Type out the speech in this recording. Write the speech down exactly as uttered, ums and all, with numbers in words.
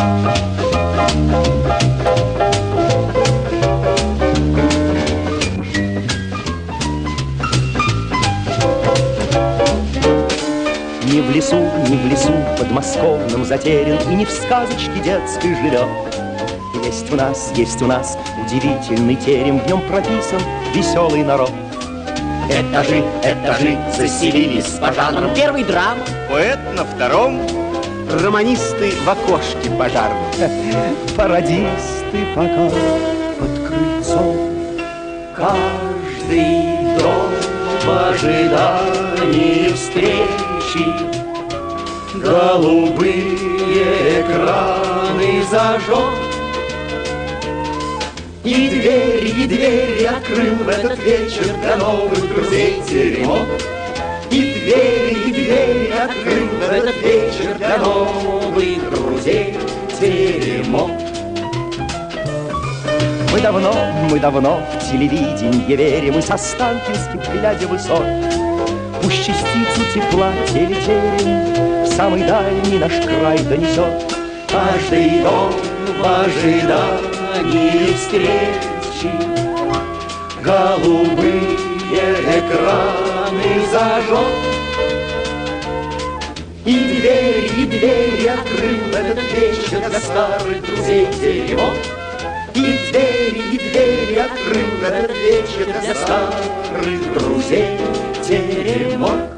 Ни в лесу, ни в лесу подмосковном затерян, и не в сказочке детской живет. Есть у нас, есть у нас удивительный терем, в нем прописан веселый народ. Этажи, этажи заселились по жанрам. Первый драма, поэт на втором, романисты в окошке пожарном, пародисты пока под крыльцом. Каждый дом в ожидании встречи, голубые экраны зажег. И двери, и двери открыл в этот вечер для новых друзей теремок. И двери, и двери открыл в этот вечер для новых друзей теремок. Мы давно, мы давно в телевиденье верим, и со Останкинских, глядя высот, пусть частицу тепла телетерем в самый дальний наш край донесет. Каждый дом в ожидании встречи, голубые экраны зажег. И двери, и двери открыл в этот вечер для старых друзей теремок. И двери, и двери открыл в этот вечер для старых друзей теремок.